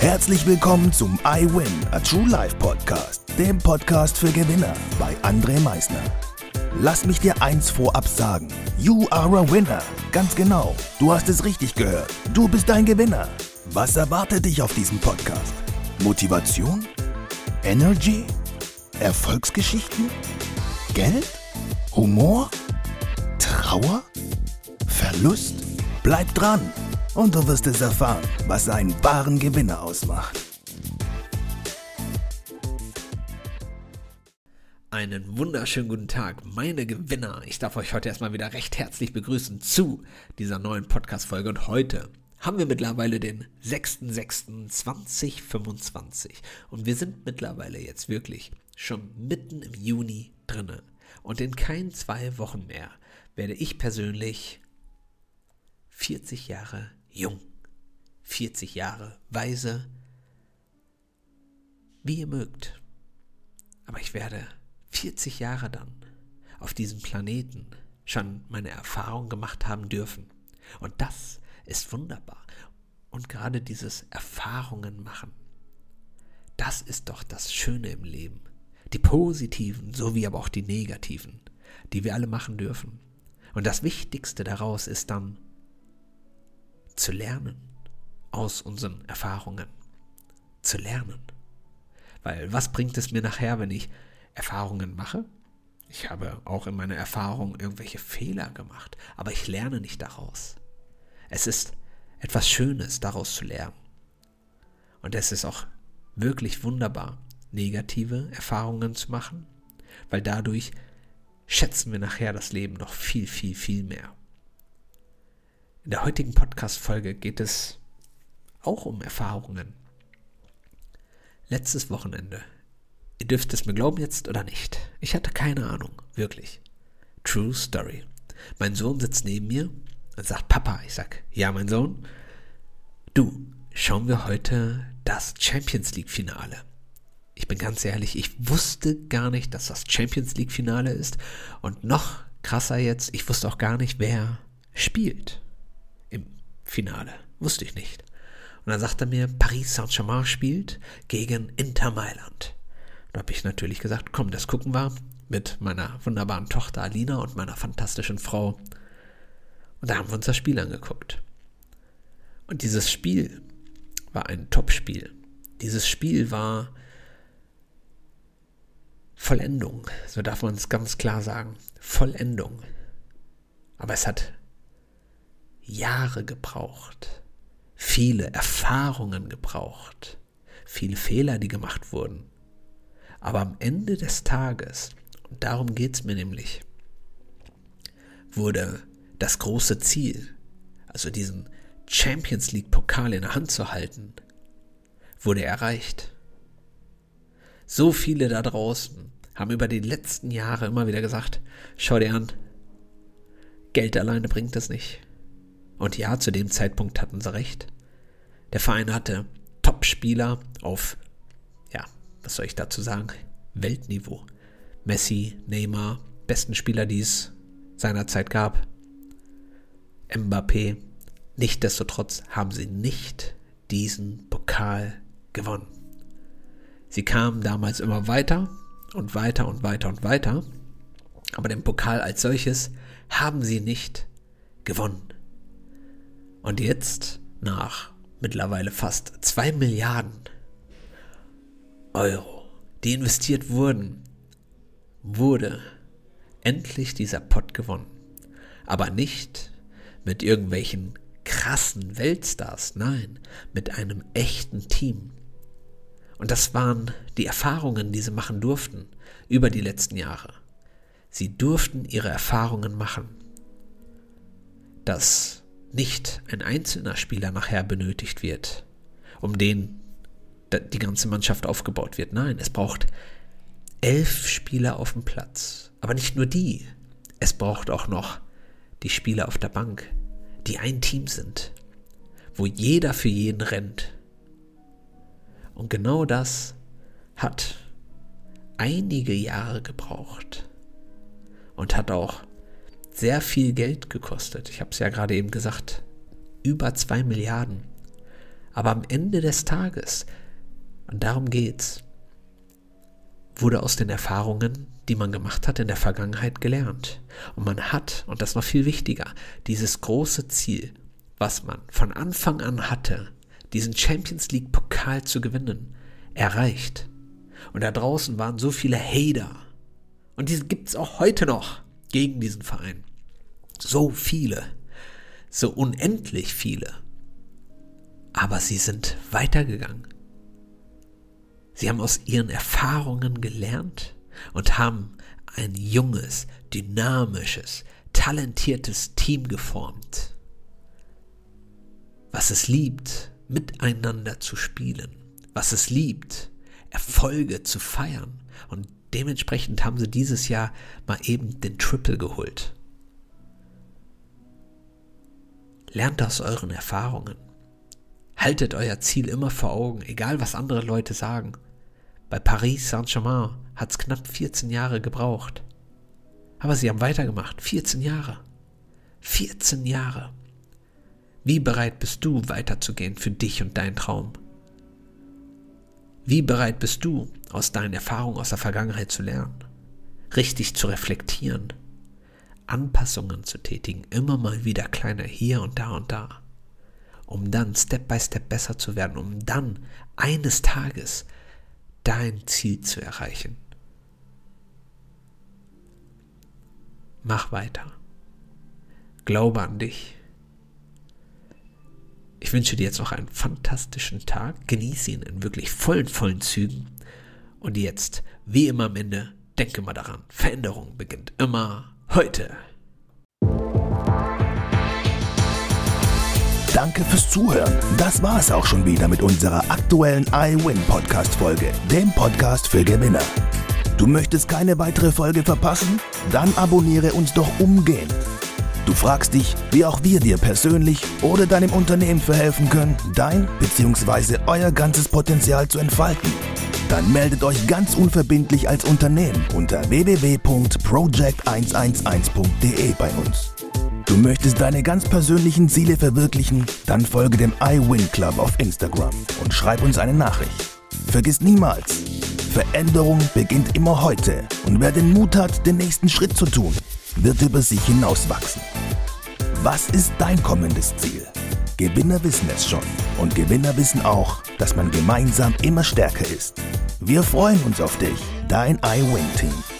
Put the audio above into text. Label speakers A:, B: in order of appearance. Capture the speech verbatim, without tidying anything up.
A: Herzlich willkommen zum I Win, a True Life Podcast, dem Podcast für Gewinner bei André Meisner. Lass mich dir eins vorab sagen, you are a winner. Ganz genau, du hast es richtig gehört, du bist ein Gewinner. Was erwartet dich auf diesem Podcast? Motivation? Energy? Erfolgsgeschichten? Geld? Humor? Trauer? Verlust? Bleib dran und du wirst es erfahren, was einen wahren Gewinner ausmacht.
B: Einen wunderschönen guten Tag, meine Gewinner. Ich darf euch heute erstmal wieder recht herzlich begrüßen zu dieser neuen Podcast-Folge. Und heute haben wir mittlerweile den sechster sechster zweitausendfünfundzwanzig. Und wir sind mittlerweile jetzt wirklich schon mitten im Juni drinne. Und in keinen zwei Wochen mehr werde ich persönlich vierzig Jahre jung, vierzig Jahre weise, wie ihr mögt. Aber ich werde vierzig Jahre dann auf diesem Planeten schon meine Erfahrung gemacht haben dürfen. Und das ist wunderbar. Und gerade dieses Erfahrungen machen, das ist doch das Schöne im Leben. Die positiven sowie aber auch die negativen, die wir alle machen dürfen. Und das Wichtigste daraus ist dann, zu lernen aus unseren Erfahrungen. Zu lernen. Weil was bringt es mir nachher, wenn ich Erfahrungen mache? Ich habe auch in meiner Erfahrung irgendwelche Fehler gemacht, aber ich lerne nicht daraus. Es ist etwas Schönes, daraus zu lernen. Und es ist auch wirklich wunderbar, negative Erfahrungen zu machen, weil dadurch schätzen wir nachher das Leben noch viel, viel, viel mehr. In der heutigen Podcast-Folge geht es auch um Erfahrungen. Letztes Wochenende, ihr dürft es mir glauben jetzt oder nicht, ich hatte keine Ahnung, wirklich. True Story. Mein Sohn sitzt neben mir und sagt, Papa, ich sag, ja mein Sohn, du, schauen wir heute das Champions League-Finale. Ich bin ganz ehrlich, ich wusste gar nicht, dass das Champions League-Finale ist und noch krasser jetzt, ich wusste auch gar nicht, wer spielt. Im Finale. Wusste ich nicht. Und dann sagt er mir, Paris Saint-Germain spielt gegen Inter Mailand. Da habe ich natürlich gesagt, komm, das gucken wir mit meiner wunderbaren Tochter Alina und meiner fantastischen Frau. Und da haben wir uns das Spiel angeguckt. Und dieses Spiel war ein Top-Spiel. Dieses Spiel war Vollendung. So darf man es ganz klar sagen. Vollendung. Aber es hat Jahre gebraucht, viele Erfahrungen gebraucht, viele Fehler, die gemacht wurden. Aber am Ende des Tages, und darum geht es mir nämlich, wurde das große Ziel, also diesen Champions League Pokal in der Hand zu halten, wurde erreicht. So viele da draußen haben über die letzten Jahre immer wieder gesagt, schau dir an, Geld alleine bringt es nicht. Und ja, zu dem Zeitpunkt hatten sie recht. Der Verein hatte Top-Spieler auf, ja, was soll ich dazu sagen, Weltniveau. Messi, Neymar, besten Spieler, die es seinerzeit gab. Mbappé. Nichtsdestotrotz haben sie nicht diesen Pokal gewonnen. Sie kamen damals immer weiter und weiter und weiter und weiter. Aber den Pokal als solches haben sie nicht gewonnen. Und jetzt, nach mittlerweile fast zwei Milliarden Euro, die investiert wurden, wurde endlich dieser Pott gewonnen. Aber nicht mit irgendwelchen krassen Weltstars, nein, mit einem echten Team. Und das waren die Erfahrungen, die sie machen durften über die letzten Jahre. Sie durften ihre Erfahrungen machen, dass nicht ein einzelner Spieler nachher benötigt wird, um den die ganze Mannschaft aufgebaut wird. Nein, es braucht elf Spieler auf dem Platz. Aber nicht nur die. Es braucht auch noch die Spieler auf der Bank, die ein Team sind, wo jeder für jeden rennt. Und genau das hat einige Jahre gebraucht und hat auch sehr viel Geld gekostet. Ich habe es ja gerade eben gesagt, über zwei Milliarden. Aber am Ende des Tages, und darum geht's, wurde aus den Erfahrungen, die man gemacht hat in der Vergangenheit, gelernt. Und man hat, und das ist noch viel wichtiger, dieses große Ziel, was man von Anfang an hatte, diesen Champions League Pokal zu gewinnen, erreicht. Und da draußen waren so viele Hater. Und die gibt es auch heute noch gegen diesen Verein. So viele. So unendlich viele. Aber sie sind weitergegangen. Sie haben aus ihren Erfahrungen gelernt und haben ein junges, dynamisches, talentiertes Team geformt, was es liebt, miteinander zu spielen, was es liebt, Erfolge zu feiern. Und dementsprechend haben sie dieses Jahr mal eben den Triple geholt. Lernt aus euren Erfahrungen. Haltet euer Ziel immer vor Augen, egal was andere Leute sagen. Bei Paris Saint-Germain hat es knapp vierzehn Jahre gebraucht. Aber sie haben weitergemacht. vierzehn Jahre. vierzehn Jahre. Wie bereit bist du, weiterzugehen für dich und deinen Traum? Wie bereit bist du, aus deinen Erfahrungen aus der Vergangenheit zu lernen? Richtig zu reflektieren? Anpassungen zu tätigen, immer mal wieder kleiner hier und da und da, um dann Step by Step besser zu werden, um dann eines Tages dein Ziel zu erreichen. Mach weiter. Glaube an dich. Ich wünsche dir jetzt noch einen fantastischen Tag. Genieße ihn in wirklich vollen, vollen Zügen. Und jetzt, wie immer am Ende, denke mal daran, Veränderung beginnt immer heute.
A: Danke fürs Zuhören. Das war es auch schon wieder mit unserer aktuellen iWin-Podcast-Folge, dem Podcast für Gewinner. Du möchtest keine weitere Folge verpassen? Dann abonniere uns doch umgehend. Du fragst dich, wie auch wir dir persönlich oder deinem Unternehmen verhelfen können, dein bzw. euer ganzes Potenzial zu entfalten. Dann meldet euch ganz unverbindlich als Unternehmen unter w w w punkt project eins eins eins punkt d e bei uns. Du möchtest deine ganz persönlichen Ziele verwirklichen? Dann folge dem iWin Club auf Instagram und schreib uns eine Nachricht. Vergiss niemals, Veränderung beginnt immer heute und wer den Mut hat, den nächsten Schritt zu tun, wird über sich hinauswachsen. Was ist dein kommendes Ziel? Gewinner wissen es schon und Gewinner wissen auch, dass man gemeinsam immer stärker ist. Wir freuen uns auf dich, dein iWin-Team.